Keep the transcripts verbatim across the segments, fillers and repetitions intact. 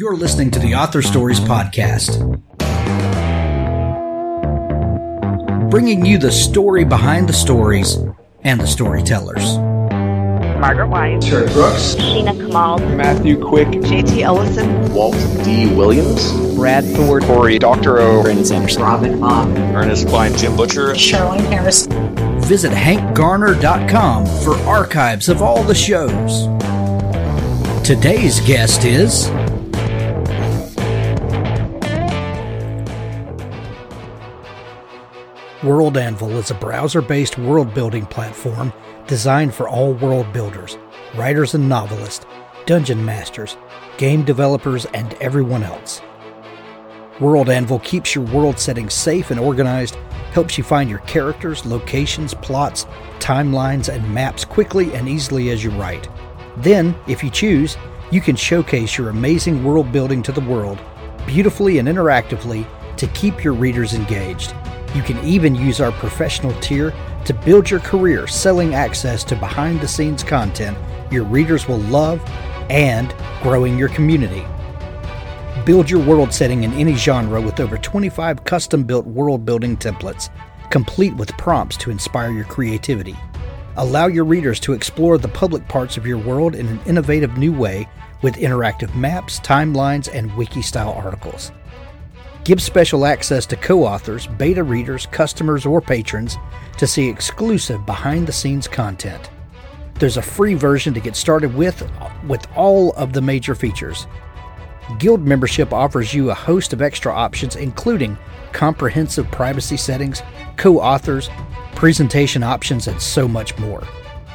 You're listening to the Author Stories Podcast, bringing you the story behind the stories and the storytellers. Margaret White, Terry Brooks, Sheena Kamal, Matthew Quick, J T Ellison, Walt D. Williams, Brad Thor, Corey, Doctor O, Brandon Sanderson, Robin Mom, Ernest Klein, Jim Butcher, Sherwin Harris. Visit hank garner dot com for archives of all the shows. Today's guest is World Anvil is a browser-based world-building platform designed for all world builders, writers and novelists, dungeon masters, game developers, and everyone else. World Anvil keeps your world setting safe and organized, helps you find your characters, locations, plots, timelines, and maps quickly and easily as you write. Then, if you choose, you can showcase your amazing world building to the world, beautifully and interactively, to keep your readers engaged. You can even use our professional tier to build your career selling access to behind-the-scenes content your readers will love and growing your community. Build your world setting in any genre with over twenty-five custom-built world-building templates, complete with prompts to inspire your creativity. Allow your readers to explore the public parts of your world in an innovative new way with interactive maps, timelines, and wiki-style articles. Give special access to co-authors, beta readers, customers, or patrons to see exclusive behind-the-scenes content. There's a free version to get started with, with all of the major features. Guild membership offers you a host of extra options, including comprehensive privacy settings, co-authors, presentation options, and so much more.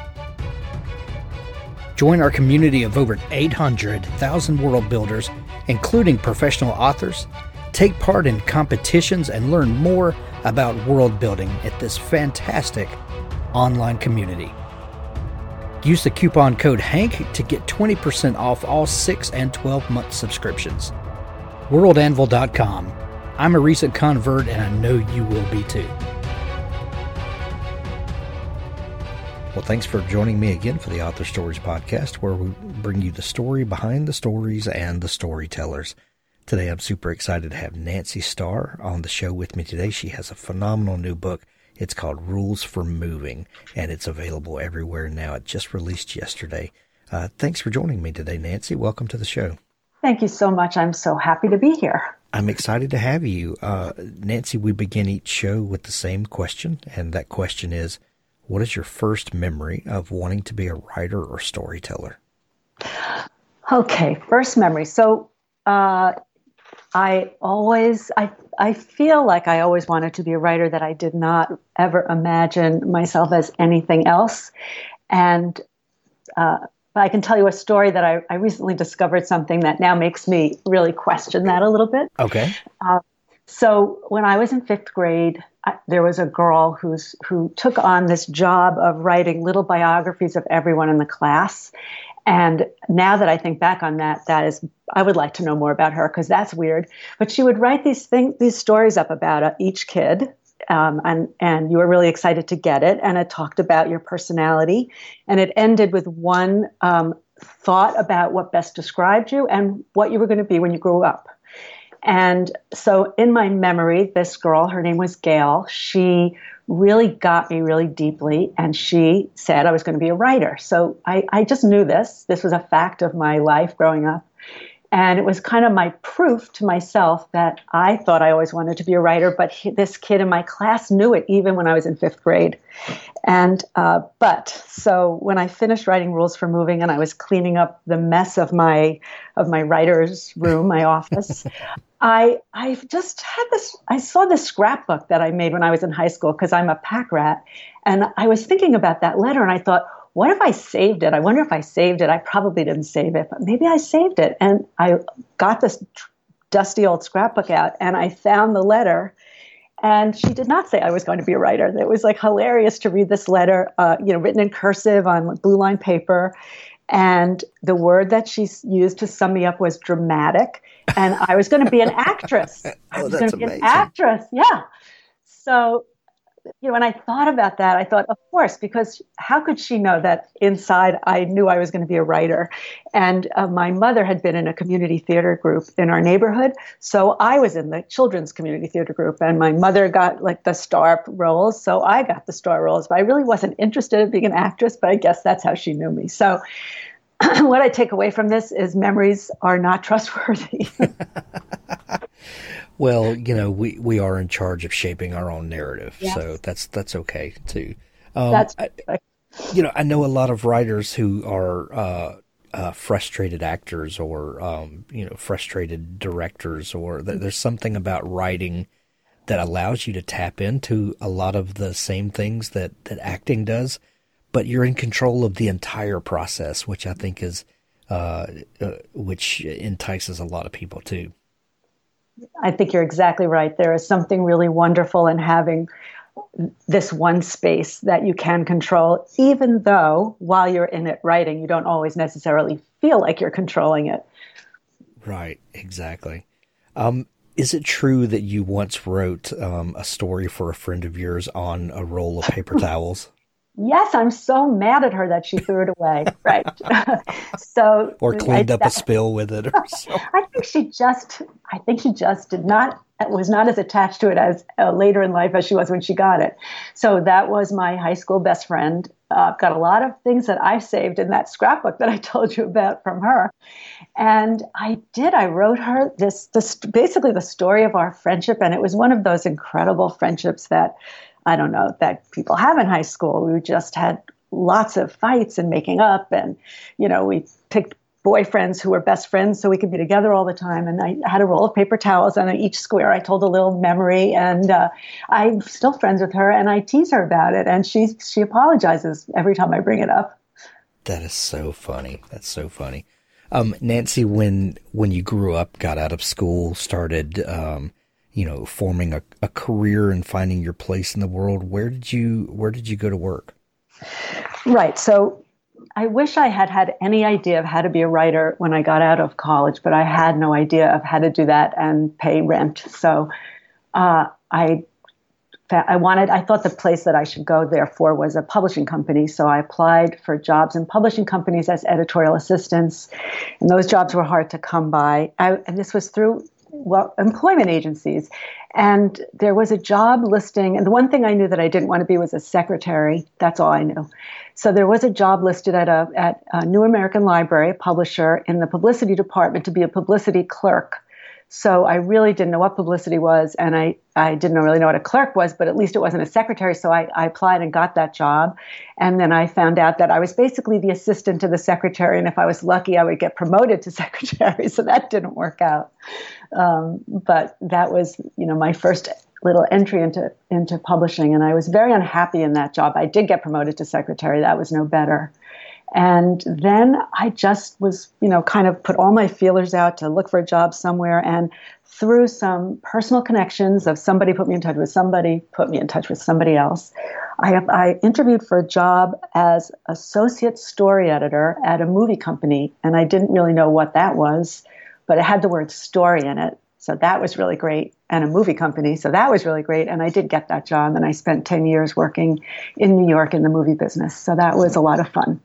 Join our community of over eight hundred thousand world builders, including professional authors. Take part in competitions and learn more about world building at this fantastic online community. Use the coupon code HANK to get twenty percent off all six and twelve month subscriptions. world anvil dot com. I'm a recent convert and I know you will be too. Well, thanks for joining me again for the Author Stories Podcast, where we bring you the story behind the stories and the storytellers. Today, I'm super excited to have Nancy Starr on the show with me today. She has a phenomenal new book. It's called Rules for Moving, and it's available everywhere now. It just released yesterday. Uh, thanks for joining me today, Nancy. Welcome to the show. Thank you so much. I'm so happy to be here. I'm excited to have you. Uh, Nancy, we begin each show with the same question, and that question is, what is your first memory of wanting to be a writer or storyteller? Okay, first memory. So, uh, I always, I I feel like I always wanted to be a writer, that I did not ever imagine myself as anything else. And uh, I can tell you a story that I, I recently discovered something that now makes me really question that a little bit. Okay. Uh, so when I was in fifth grade, I, there was a girl who's who took on this job of writing little biographies of everyone in the class. And now that I think back on that, that is, I would like to know more about her, because that's weird. But she would write these things, these stories up about uh, each kid, um, and and you were really excited to get it. And it talked about your personality, and it ended with one um, thought about what best described you and what you were going to be when you grew up. And so, in my memory, this girl, her name was Gail. She really got me really deeply, and she said I was going to be a writer. So I, I just knew this. This was a fact of my life growing up. And it was kind of my proof to myself that I thought I always wanted to be a writer, but he, this kid in my class knew it even when I was in fifth grade. And uh, but so when I finished writing Rules for Moving and I was cleaning up the mess of my of my writer's room, my office, I I just had this, I saw this scrapbook that I made when I was in high school, because I'm a pack rat. And I was thinking about that letter, and I thought, what if I saved it? I wonder if I saved it. I probably didn't save it, but maybe I saved it. And I got this dusty old scrapbook out, and I found the letter. And she did not say I was going to be a writer. It was like hilarious to read this letter, uh, you know, written in cursive on blue line paper. And the word that she used to sum me up was dramatic. And I was going to be an actress. I Oh, was that's going to be amazing. an actress. Yeah. So you know, when I thought about that, I thought, of course, because how could she know that inside I knew I was going to be a writer? And uh, my mother had been in a community theater group in our neighborhood. So I was in the children's community theater group, and my mother got like the star roles. So I got the star roles, but I really wasn't interested in being an actress, but I guess that's how she knew me. So what I take away from this is memories are not trustworthy. Well, you know, we, we are in charge of shaping our own narrative, Yes. so that's that's okay too. Um, That's I, you know, I know a lot of writers who are uh, uh, frustrated actors, or um, you know, frustrated directors, or th- there's something about writing that allows you to tap into a lot of the same things that, that acting does, but you're in control of the entire process, which I think is uh, uh, which entices a lot of people too. I think you're exactly right. There is something really wonderful in having this one space that you can control, even though while you're in it writing, you don't always necessarily feel like you're controlling it. Right, exactly. Um, is it true that you once wrote um, a story for a friend of yours on a roll of paper towels? Yes, I'm so mad at her that she threw it away. Right. So Or cleaned I, up a spill with it or something? I think she just, I think she just did not, was not as attached to it as uh, later in life as she was when she got it. So that was my high school best friend. Uh, I've got a lot of things that I've saved in that scrapbook that I told you about from her. And I did, I wrote her this, this basically the story of our friendship. And it was one of those incredible friendships that, I don't know, that people have in high school. We just had lots of fights and making up. And, you know, we picked boyfriends who were best friends so we could be together all the time. And I had a roll of paper towels, and on each square I told a little memory. And uh, I'm still friends with her, and I tease her about it. And she, she apologizes every time I bring it up. That is so funny. That's so funny. Um, Nancy, when when you grew up, got out of school, started um, you know, forming a, a career and finding your place in the world, where did you where did you go to work? Right. So I wish I had had any idea of how to be a writer when I got out of college, but I had no idea of how to do that and pay rent. So uh, I I wanted, I thought the place that I should go there for was a publishing company. So I applied for jobs in publishing companies as editorial assistants, and those jobs were hard to come by. I, and this was through well, employment agencies. And there was a job listing. And the one thing I knew that I didn't want to be was a secretary. That's all I knew. So there was a job listed at a, at a New American Library, a publisher, in the publicity department to be a publicity clerk. So I really didn't know what publicity was, and I, I didn't really know what a clerk was, but at least it wasn't a secretary. So I, I applied and got that job. And then I found out that I was basically the assistant to the secretary. And if I was lucky, I would get promoted to secretary. So that didn't work out. Um, but that was, you know, my first little entry into, into publishing. And I was very unhappy in that job. I did get promoted to secretary. That was no better. And then I just was, you know, kind of put all my feelers out to look for a job somewhere. And through some personal connections of somebody put me in touch with somebody, put me in touch with somebody else, I, I interviewed for a job as associate story editor at a movie company. And I didn't really know what that was, but it had the word story in it. So that was really great. And a movie company. So that was really great. And I did get that job. And I spent ten years working in New York in the movie business. So that was a lot of fun.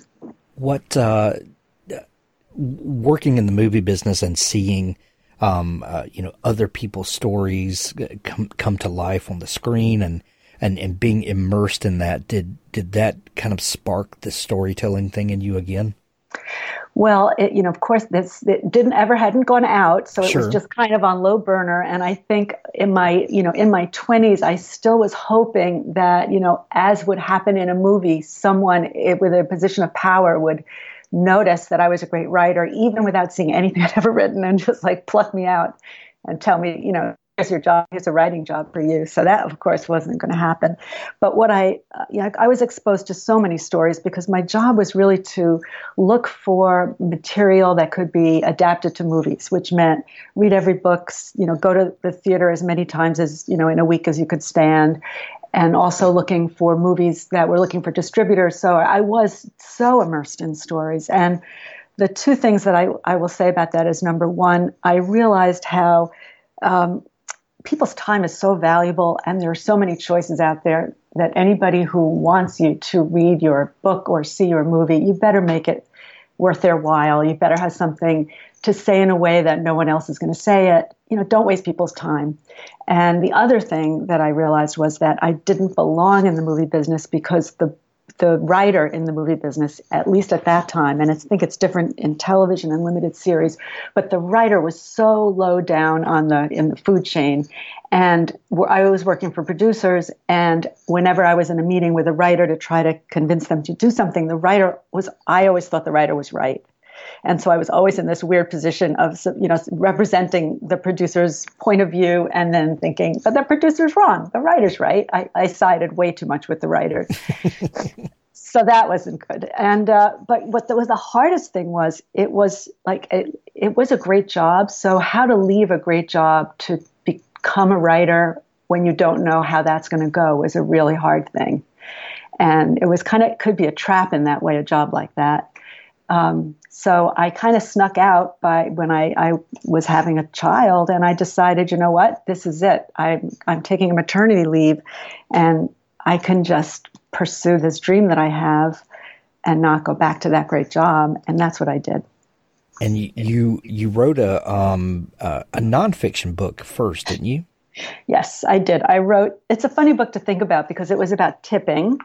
What, uh, working in the movie business and seeing, um, uh, you know, other people's stories come, come to life on the screen and, and, and being immersed in that, did, did that kind of spark the storytelling thing in you again? Well, it, you know, of course, this it didn't ever hadn't gone out, so it Sure. was just kind of on low burner. And I think in my, you know, in my twenties, I still was hoping that, you know, as would happen in a movie, someone with a position of power would notice that I was a great writer, even without seeing anything I'd ever written, and just like pluck me out and tell me, you know, here's your job, here's a writing job for you. So that, of course, wasn't going to happen. But what I, uh, you know, I was exposed to so many stories because my job was really to look for material that could be adapted to movies, which meant read every book, you know, go to the theater as many times as, you know, in a week as you could stand, and also looking for movies that were looking for distributors. So I was so immersed in stories. And the two things that I, I will say about that is, number one, I realized how, um, people's time is so valuable, and there are so many choices out there that anybody who wants you to read your book or see your movie, you better make it worth their while. You better have something to say in a way that no one else is going to say it. You know, don't waste people's time. And the other thing that I realized was that I didn't belong in the movie business because the the writer in the movie business, at least at that time, and I think it's different in television and limited series, but the writer was so low down on the in the food chain. And I was working for producers, and whenever I was in a meeting with a writer to try to convince them to do something, the writer was, I always thought the writer was right. And so I was always in this weird position of, you know, representing the producer's point of view and then thinking, but the producer's wrong, the writer's right. I, I sided way too much with the writer. So that wasn't good. And uh, but what the, was the hardest thing was, it was like, it, it was a great job. So how to leave a great job to become a writer when you don't know how that's going to go is a really hard thing. And it was kind of, could be a trap in that way, a job like that. Um, so I kind of snuck out by when I, I was having a child, and I decided, you know what, this is it. I'm, I'm taking a maternity leave, and I can just pursue this dream that I have and not go back to that great job. And that's what I did. And you, you, you wrote a, um, uh, a nonfiction book first, didn't you? Yes, I did. I wrote, it's a funny book to think about because it was about tipping,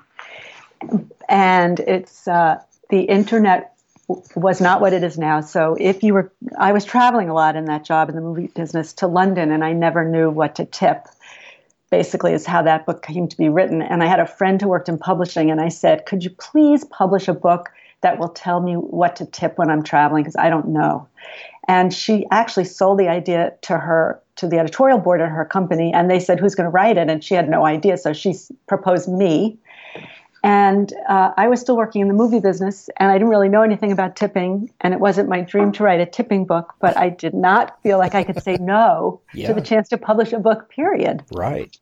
and it's, uh, the internet was not what it is now. So if you were, I was traveling a lot in that job in the movie business to London, and I never knew what to tip, basically is how that book came to be written. And I had a friend who worked in publishing, and I said, could you please publish a book that will tell me what to tip when I'm traveling? Because I don't know. And she actually sold the idea to her, to the editorial board at her company. And they said, who's going to write it? And she had no idea. So she proposed me. And uh, I was still working in the movie business, and I didn't really know anything about tipping, and it wasn't my dream to write a tipping book, but I did not feel like I could say no yeah. to the chance to publish a book, period. Right.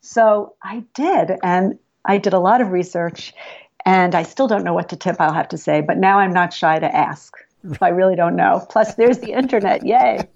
So I did, and I did a lot of research, and I still don't know what to tip, I'll have to say, but now I'm not shy to ask if I really don't know. Plus, there's the internet, yay.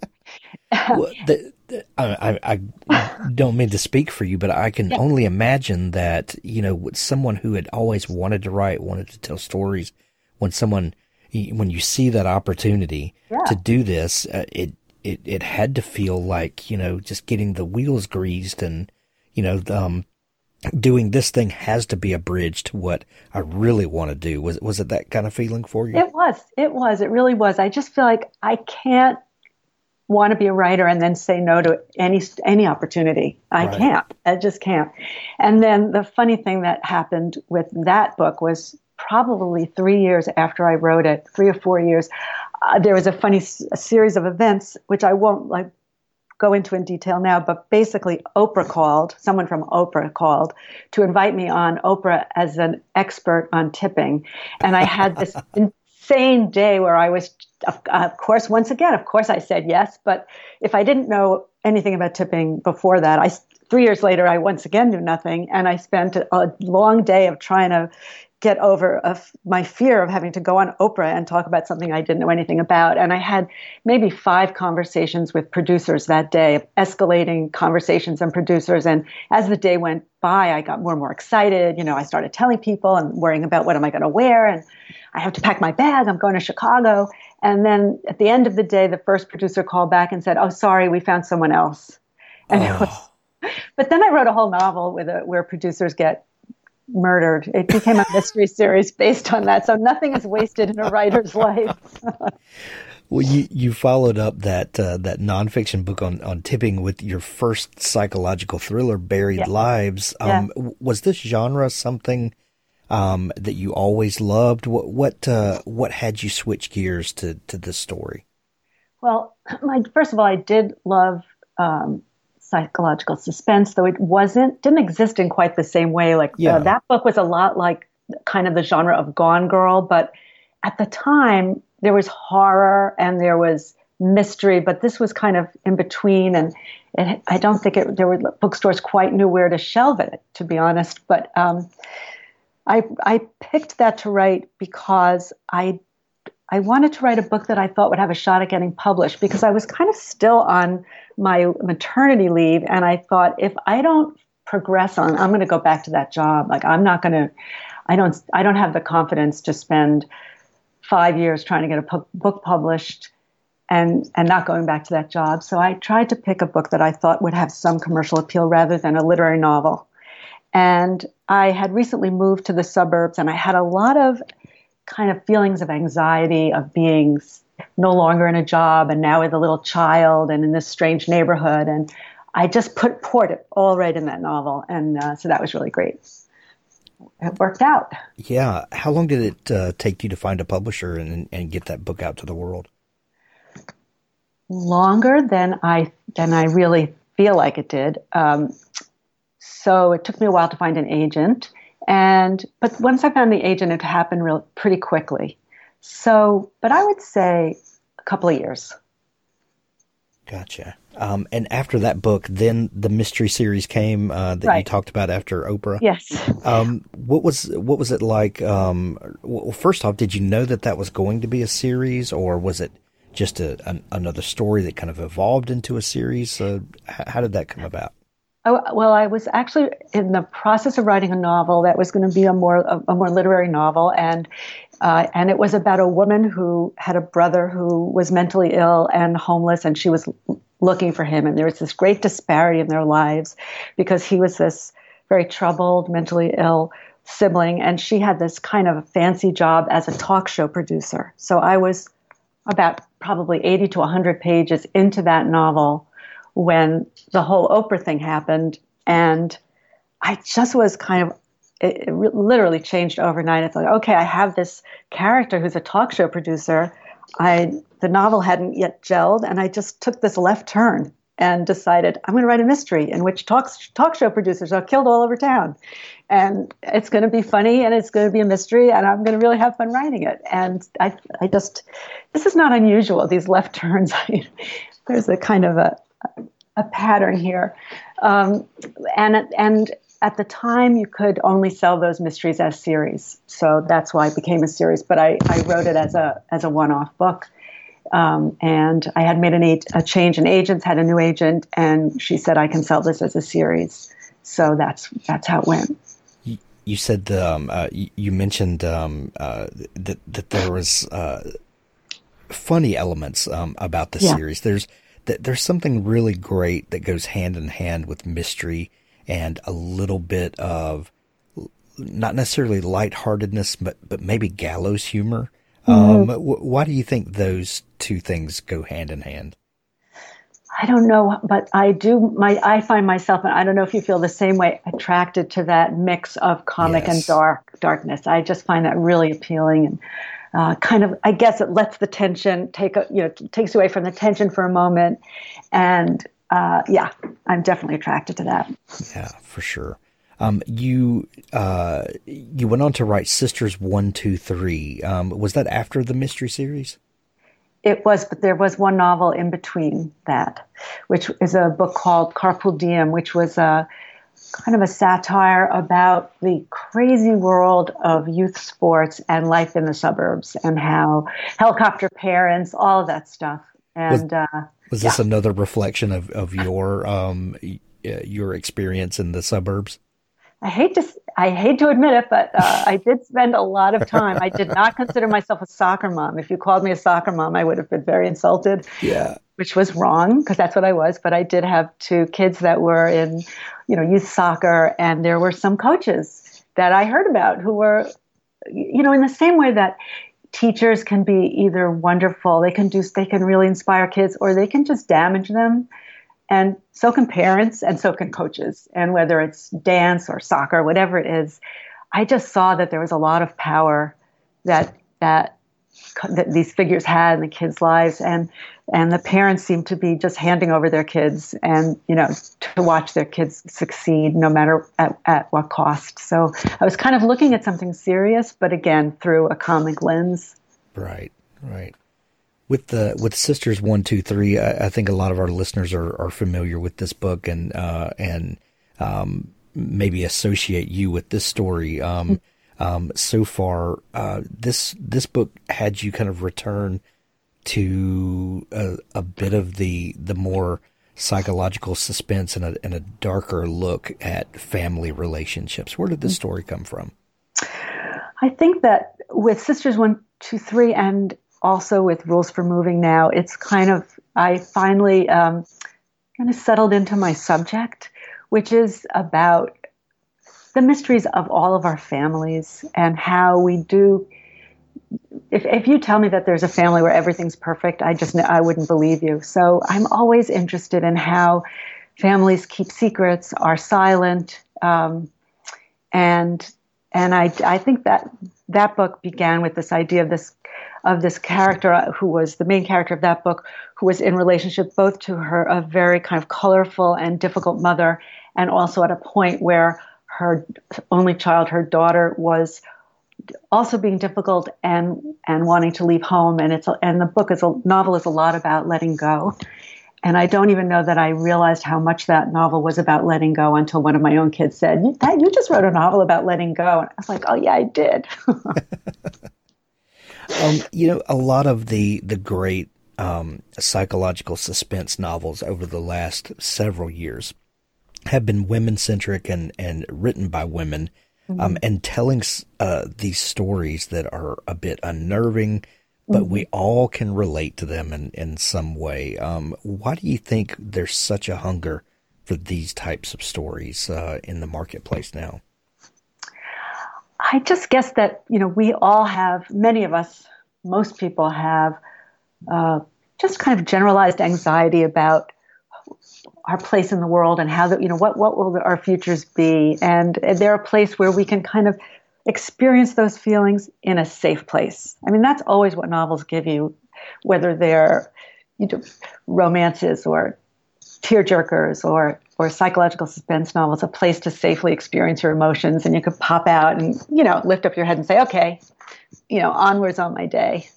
Well, the, the, I, I, I don't mean to speak for you, but I can yeah. only imagine that, you know, with someone who had always wanted to write, wanted to tell stories, when someone, when you see that opportunity yeah. to do this, uh, it, it, it had to feel like, you know, just getting the wheels greased and, you know, um, doing this thing has to be a bridge to what I really want to do. Was, was it that kind of feeling for you? It was, it was, it really was. I just feel like I can't want to be a writer and then say no to any any opportunity. I right. can't. I just can't. And then the funny thing that happened with that book was probably three years after I wrote it, three or four years, uh, there was a funny s- a series of events, which I won't like go into in detail now, but basically Oprah called, someone from Oprah called to invite me on Oprah as an expert on tipping. And I had this insane day where I was, of, of course, once again, of course I said yes, but if I didn't know anything about tipping before that, I, three years later, I once again knew nothing. And I spent a, a long day of trying to get over of my fear of having to go on Oprah and talk about something I didn't know anything about. And I had maybe five conversations with producers that day, escalating conversations and producers. And as the day went by, I got more and more excited. You know, I started telling people and worrying about what am I going to wear? And I have to pack my bag. I'm going to Chicago. And then at the end of the day, the first producer called back and said, oh, sorry, we found someone else. And oh. it was, but then I wrote a whole novel with a, where producers get murdered. It became a mystery series based on that. So nothing is wasted in a writer's life. Well, you, you followed up that uh, that nonfiction book on, on tipping with your first psychological thriller, Buried yeah. Lives. Um, yeah. Was this genre something um, that you always loved? What what uh, what had you switch gears to to this story? Well, my, first of all, I did love um, psychological suspense, though it wasn't, didn't exist in quite the same way. Like yeah. uh, that book was a lot like kind of the genre of Gone Girl, but at the time there was horror and there was mystery, but this was kind of in between. And it, I don't think it, there were bookstores quite knew where to shelve it, to be honest. But um, I, I picked that to write because I I wanted to write a book that I thought would have a shot at getting published because I was kind of still on my maternity leave. And I thought, if I don't progress on, I'm going to go back to that job. Like, I'm not going to, I don't, I don't have the confidence to spend five years trying to get a pu- book published and, and not going back to that job. So I tried to pick a book that I thought would have some commercial appeal rather than a literary novel. And I had recently moved to the suburbs, and I had a lot of kind of feelings of anxiety of being no longer in a job and now with a little child and in this strange neighborhood. And I just put poured it all right in that novel. And uh, so that was really great. It worked out. Yeah. How long did it uh, take you to find a publisher and, and get that book out to the world? Longer than I than I really feel like it did. Um, so it took me a while to find an agent. And but once I found the agent, it happened real pretty quickly. So, but I would say a couple of years. Gotcha. Um, and after that book, then the mystery series came uh, that right. you talked about after Oprah. Yes. Um, what was what was it like? Um, well, first off, did you know that that was going to be a series, or was it just a, an, another story that kind of evolved into a series? Uh, how, how did that come about? Oh, well, I was actually in the process of writing a novel that was going to be a more a, a more literary novel, and uh, and it was about a woman who had a brother who was mentally ill and homeless, and she was looking for him. And there was this great disparity in their lives because he was this very troubled, mentally ill sibling, and she had this kind of a fancy job as a talk show producer. So I was about probably eighty to one hundred pages into that novel when the whole Oprah thing happened, and I just was kind of, it, it literally changed overnight. I thought, okay, I have this character who's a talk show producer. I the novel hadn't yet gelled, and I just took this left turn and decided I'm going to write a mystery in which talk, talk show producers are killed all over town. And it's going to be funny, and it's going to be a mystery, and I'm going to really have fun writing it. And I, I just, this is not unusual, these left turns. There's a kind of a, a pattern here. Um, and, and at the time, you could only sell those mysteries as series. So that's why it became a series. But I, I wrote it as a as a one-off book. Um, and I had made an, a change in agents, had a new agent, and she said, I can sell this as a series. So that's that's how it went. You, you said, um, uh, you, you mentioned um, uh, that, that there was uh, funny elements um, about the yeah. series. There's that there's something really great that goes hand in hand with mystery and a little bit of not necessarily lightheartedness, but, but maybe gallows humor. Mm-hmm. Um, wh- why do you think those two things go hand in hand? I don't know, but I do. My I find myself, and I don't know if you feel the same way, attracted to that mix of comic Yes. and dark darkness. I just find that really appealing, and uh, kind of, I guess, it lets the tension take, a, you know, takes away from the tension for a moment, and uh, yeah, I'm definitely attracted to that. Yeah, for sure. Um, you uh, you went on to write Sisters One, Two, Three. Um, was that after the mystery series? It was, but there was one novel in between that, which is a book called Carpool Diem, which was a kind of a satire about the crazy world of youth sports and life in the suburbs and how helicopter parents, all of that stuff. And uh, was this yeah. another reflection of of your um your experience in the suburbs? I hate to I hate to admit it, but uh, I did spend a lot of time. I did not consider myself a soccer mom. If you called me a soccer mom, I would have been very insulted. Yeah, which was wrong because that's what I was. But I did have two kids that were in, you know, youth soccer, and there were some coaches that I heard about who were, you know, in the same way that teachers can be either wonderful, they can do, they can really inspire kids, or they can just damage them. And so can parents, and so can coaches. And whether it's dance or soccer, whatever it is, I just saw that there was a lot of power that that, that these figures had in the kids' lives, and and the parents seemed to be just handing over their kids, and you know, to watch their kids succeed, no matter at, at what cost. So I was kind of looking at something serious, but again through a comic lens. Right, right. With the with Sisters One, Two, Three, I, I think a lot of our listeners are, are familiar with this book and uh, and um, maybe associate you with this story. Um, Um, so far, uh, this this book had you kind of return to a, a bit of the the more psychological suspense and a, and a darker look at family relationships. Where did this story come from? I think that with Sisters One, Two, Three, and also with Rules for Moving Now, it's kind of, I finally um, kind of settled into my subject, which is about the mysteries of all of our families and how we do. If, if you tell me that there's a family where everything's perfect, I just, I wouldn't believe you. So I'm always interested in how families keep secrets, are silent, um, and and I, I think that that book began with this idea of this of this character who was the main character of that book, who was in relationship both to her a very kind of colorful and difficult mother, and also at a point where her only child, her daughter, was also being difficult and and wanting to leave home. And it's a, and the book is a novel is a lot about letting go. And I don't even know that I realized how much that novel was about letting go until one of my own kids said, you, that, you just wrote a novel about letting go. And I was like, oh, yeah, I did. um, you know, a lot of the, the great um, psychological suspense novels over the last several years have been women-centric and, and written by women, mm-hmm. um, and telling uh, these stories that are a bit unnerving, but we all can relate to them in, in some way. Um, why do you think there's such a hunger for these types of stories uh, in the marketplace now? I just guess that, you know, we all have, many of us, most people have uh, just kind of generalized anxiety about our place in the world and how, the, you know, what, what will our futures be? And they're a place where we can kind of experience those feelings in a safe place. I mean, that's always what novels give you, whether they're, you know, romances or tearjerkers or or psychological suspense novels, a place to safely experience your emotions, and you could pop out and, you know, lift up your head and say, okay, you know, onwards on my day.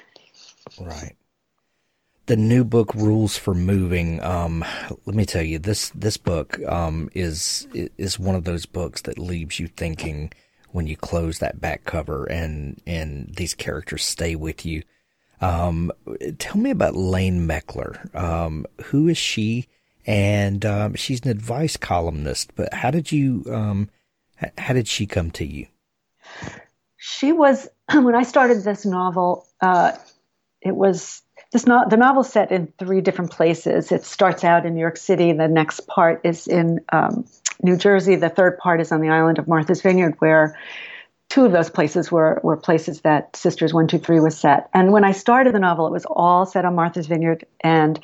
Right. The new book, Rules for Moving, um, let me tell you, this this book um, is is one of those books that leaves you thinking when you close that back cover and, and these characters stay with you. Um, tell me about Lane Meckler. Um, who is she? And um, she's an advice columnist, but how did you, um, how did she come to you? She was, when I started this novel, uh, it was, this no, the novel's set in three different places. It starts out in New York City. The next part is in um, New Jersey. The third part is on the island of Martha's Vineyard, where two of those places were, were places that Sisters One, Two, Three was set. And when I started the novel, it was all set on Martha's Vineyard, and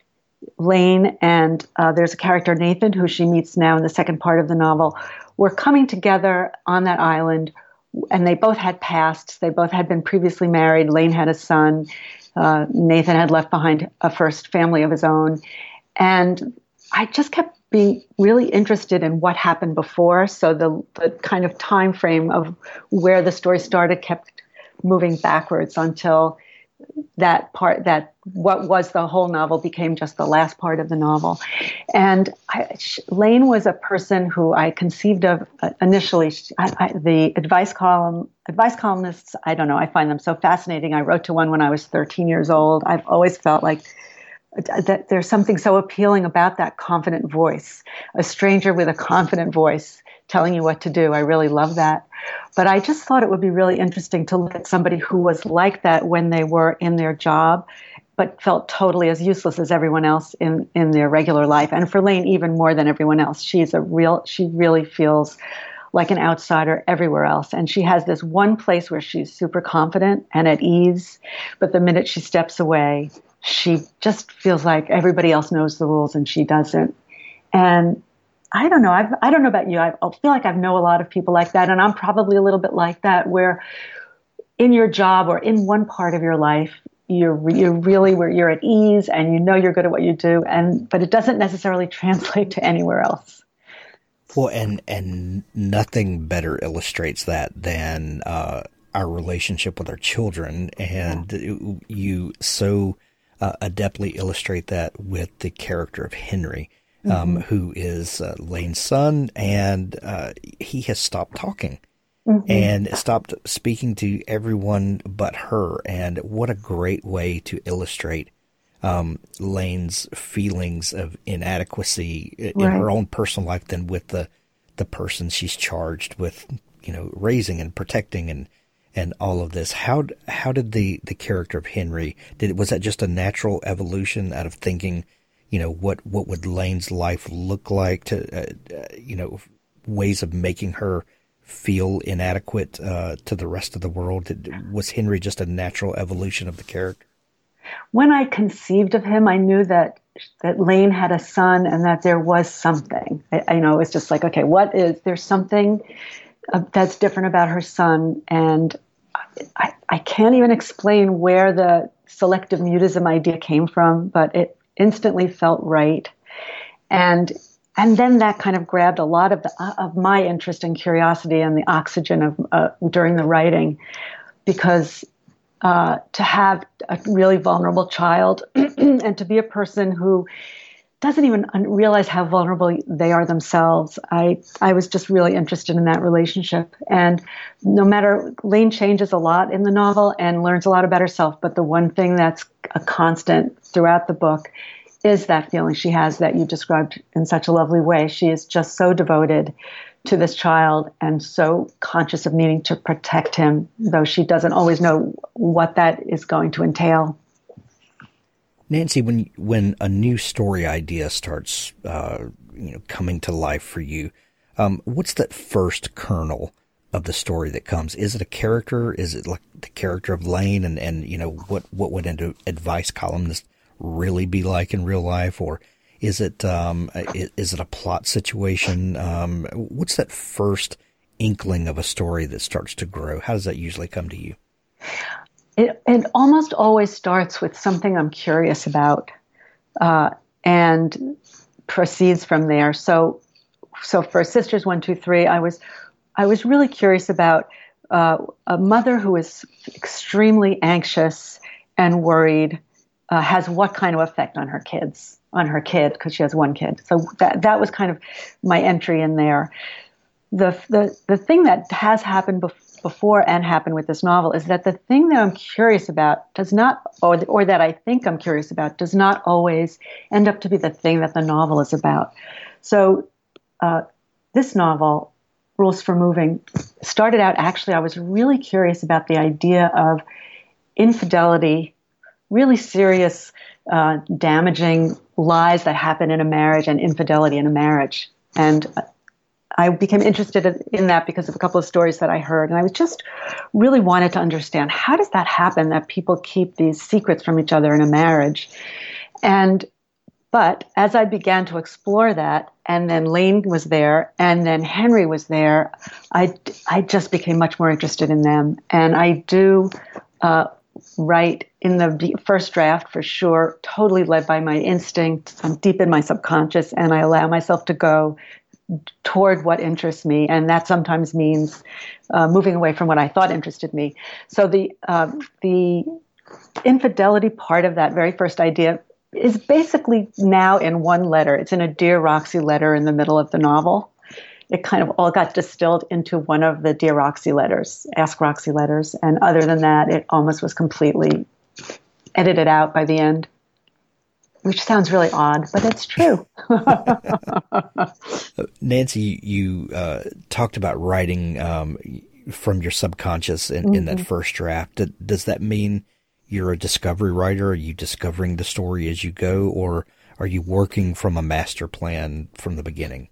Lane and uh, there's a character, Nathan, who she meets now in the second part of the novel, were coming together on that island, and they both had pasts. They both had been previously married. Lane had a son. Uh, Nathan had left behind a first family of his own. And I just kept being really interested in what happened before. So the, the kind of time frame of where the story started kept moving backwards until that part, that what was the whole novel became just the last part of the novel. And I, Lane was a person who I conceived of uh, initially. I, I, the advice column, advice columnists, I don't know, I find them so fascinating. I wrote to one when I was thirteen years old. I've always felt like that there's something so appealing about that confident voice, a stranger with a confident voice telling you what to do. I really love that. But I just thought it would be really interesting to look at somebody who was like that when they were in their job, but felt totally as useless as everyone else in, in their regular life. And for Lane, even more than everyone else, she's a real, she really feels like an outsider everywhere else. And she has this one place where she's super confident and at ease, but the minute she steps away, she just feels like everybody else knows the rules and she doesn't. And I don't know. I've, I don't know about you. I feel like I know a lot of people like that, and I'm probably a little bit like that, where in your job or in one part of your life, you're you're really where you're at ease and you know you're good at what you do, and but it doesn't necessarily translate to anywhere else. Well, and and nothing better illustrates that than uh, our relationship with our children, and yeah. you so uh, adeptly illustrate that with the character of Henry. Um, mm-hmm. Who is uh, Lane's son, and uh, he has stopped talking. mm-hmm. and stopped speaking to everyone but her. And what a great way to illustrate um, Lane's feelings of inadequacy in right. her own personal life than with the, the person she's charged with, you know, raising and protecting and, and all of this. How, how did the, the character of Henry, did was that just a natural evolution out of thinking, you know, what, what would Lane's life look like to, uh, uh, you know, ways of making her feel inadequate uh, to the rest of the world? Did, was Henry just a natural evolution of the character? When I conceived of him, I knew that that Lane had a son and that there was something. I, I know it's just like, okay, what is, there's something uh, that's different about her son. And I, I can't even explain where the selective mutism idea came from, but it instantly felt right. And and then that kind of grabbed a lot of the, of my interest and curiosity and the oxygen of uh, during the writing, because uh, to have a really vulnerable child and to be a person who doesn't even realize how vulnerable they are themselves, I I was just really interested in that relationship. And no matter, Lane changes a lot in the novel and learns a lot about herself, but the one thing that's a constant throughout the book is that feeling she has that you described in such a lovely way. She is just so devoted to this child and so conscious of needing to protect him, though she doesn't always know what that is going to entail. Nancy, when when a new story idea starts uh, you know, coming to life for you, um, what's that first kernel of the story that comes? Is it a character? Is it like the character of Lane? And, and you know, what, what would an advice columnist really be like in real life? Or is it um, is it a plot situation? Um, what's that first inkling of a story that starts to grow? How does that usually come to you? It, it almost always starts with something I'm curious about uh, and proceeds from there. So, so for Sisters One, Two, Three, I was I was really curious about uh, a mother who is extremely anxious and worried uh, has what kind of effect on her kids, on her kid, because she has one kid. So that that was kind of my entry in there. The the the thing that has happened before. before and happened with this novel is that the thing that I'm curious about does not, or, or that I think I'm curious about, does not always end up to be the thing that the novel is about. So uh, this novel, Rules for Moving, started out, actually, I was really curious about the idea of infidelity, really serious, uh, damaging lies that happen in a marriage and infidelity in a marriage. And I became interested in that because of a couple of stories that I heard. And I was just really wanted to understand, how does that happen, that people keep these secrets from each other in a marriage? And, but as I began to explore that, and then Lane was there, and then Henry was there, I, I just became much more interested in them. And I do uh, write in the first draft, for sure, totally led by my instinct. I'm deep in my subconscious, and I allow myself to go toward what interests me, and that sometimes means uh, moving away from what I thought interested me. So the uh, the infidelity part of that very first idea is basically now in one letter. It's in a Dear Roxy letter in the middle of the novel. It kind of all got distilled into one of the Dear Roxy letters, Ask Roxy letters, and other than that, it almost was completely edited out by the end. Which sounds really odd, but it's true. Nancy, you uh, talked about writing um, from your subconscious in, mm-hmm. in that first draft. Did, does that mean you're a discovery writer? Are you discovering the story as you go, or are you working from a master plan from the beginning?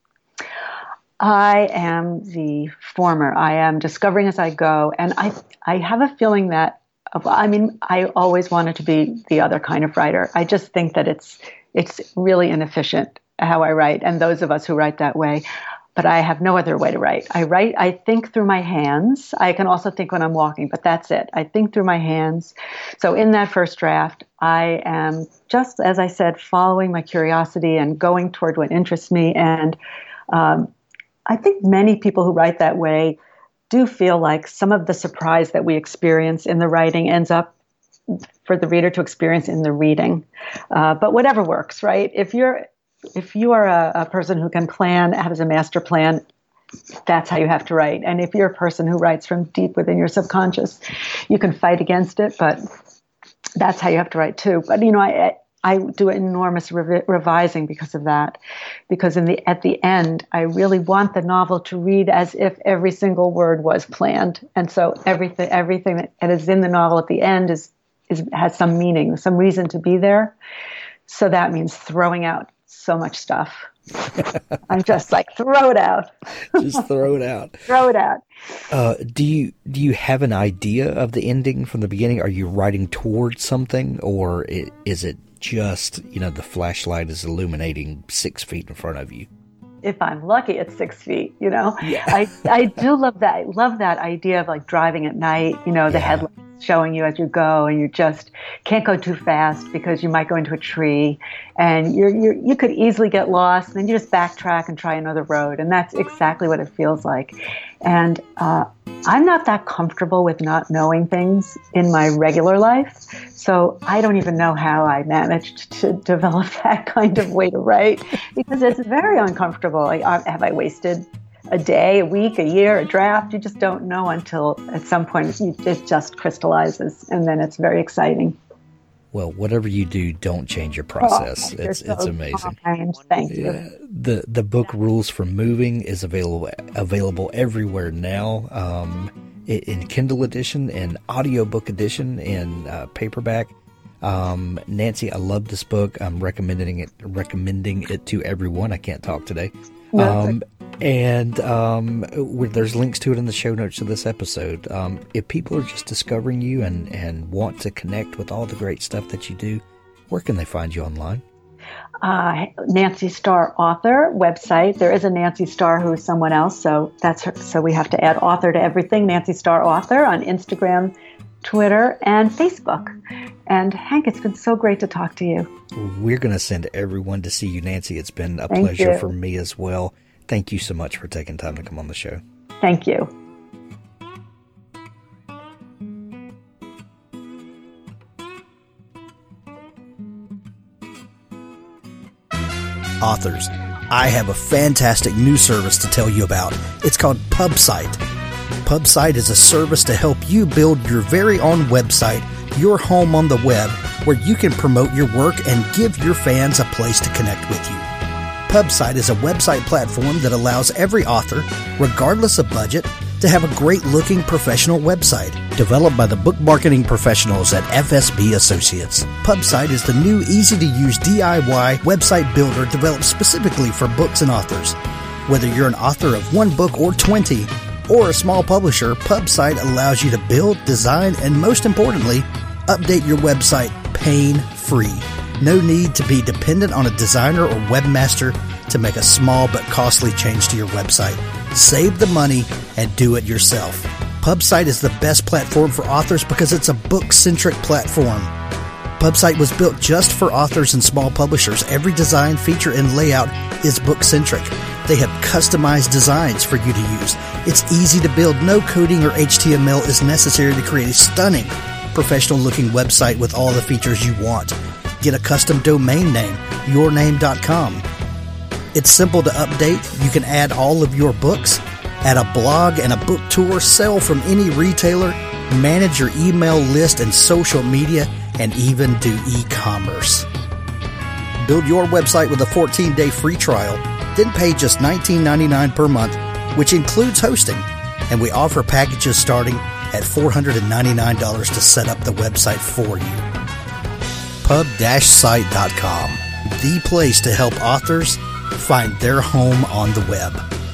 I am the former. I am discovering as I go, and I I have a feeling that. I mean, I always wanted to be the other kind of writer. I just think that it's it's really inefficient how I write, and those of us who write that way. But I have no other way to write. I write, I think through my hands. I can also think when I'm walking, but that's it. I think through my hands. So in that first draft, I am just, as I said, following my curiosity and going toward what interests me. And um, I think many people who write that way do feel like some of the surprise that we experience in the writing ends up for the reader to experience in the reading. Uh, but whatever works, right? If you're if you are a, a person who can plan, has a master plan, that's how you have to write. And if you're a person who writes from deep within your subconscious, you can fight against it, but that's how you have to write too. But, you know, I I do enormous revi- revising because of that, because in the at the end, I really want the novel to read as if every single word was planned. And so everything everything that is in the novel at the end is is has some meaning, some reason to be there. So that means throwing out so much stuff. I'm just like, throw it out. Just throw it out. Throw it out. Uh, do you do you have an idea of the ending from the beginning? Are you writing towards something, or it, is it just, you know, the flashlight is illuminating six feet in front of you? If I'm lucky, it's six feet, you know? Yeah. I, I do love that. I love that idea of like driving at night, you know, the Yeah. headlights showing you as you go, and you just can't go too fast because you might go into a tree, and you're, you're you could easily get lost, and then you just backtrack and try another road. And that's exactly what it feels like. And uh, I'm not that comfortable with not knowing things in my regular life. So I don't even know how I managed to develop that kind of way to write, because it's very uncomfortable. Like, have I wasted a day, a week, a year, a draft? You just don't know until at some point it just crystallizes, and then it's very exciting. Well, whatever you do, don't change your process. Oh, it's so it's amazing. kind. Thank you. Yeah. The the book Rules for Moving is available available everywhere now. Um, in Kindle edition, and audiobook edition, and uh, paperback. Um, Nancy, I love this book. I'm recommending it recommending it to everyone. I can't talk today. Um, and um, there's links to it in the show notes of this episode. Um, if people are just discovering you and, and want to connect with all the great stuff that you do, where can they find you online? Uh, Nancy Starr author website. There is a Nancy Starr who is someone else, so that's her. So we have to add author to everything. Nancy Starr author on Instagram, Twitter, and Facebook. And Hank, it's been so great to talk to you. We're going to send everyone to see you, Nancy. It's been a Thank pleasure you. for me as well. Thank you so much for taking time to come on the show. Thank you. Authors, I have a fantastic new service to tell you about. It's called PubSite. PubSite is a service to help you build your very own website, your home on the web, where you can promote your work and give your fans a place to connect with you. PubSite is a website platform that allows every author, regardless of budget, to have a great-looking professional website developed by the book marketing professionals at F S B Associates. PubSite is the new, easy-to-use D I Y website builder developed specifically for books and authors. Whether you're an author of one book or twenty, or a small publisher, PubSite allows you to build, design, and most importantly, update your website pain-free. No need to be dependent on a designer or webmaster to make a small but costly change to your website. Save the money and do it yourself. PubSite is the best platform for authors because it's a book-centric platform. PubSite was built just for authors and small publishers. Every design, feature, and layout is book-centric. They have customized designs for you to use. It's easy to build. No coding or H T M L is necessary to create a stunning, professional-looking website with all the features you want. Get a custom domain name, your name dot com. It's simple to update. You can add all of your books, add a blog and a book tour, sell from any retailer, manage your email list and social media, and even do e-commerce. Build your website with a fourteen-day free trial, then pay just nineteen ninety-nine per month, which includes hosting. And we offer packages starting at four hundred ninety-nine dollars to set up the website for you. pub site dot com, the place to help authors find their home on the web.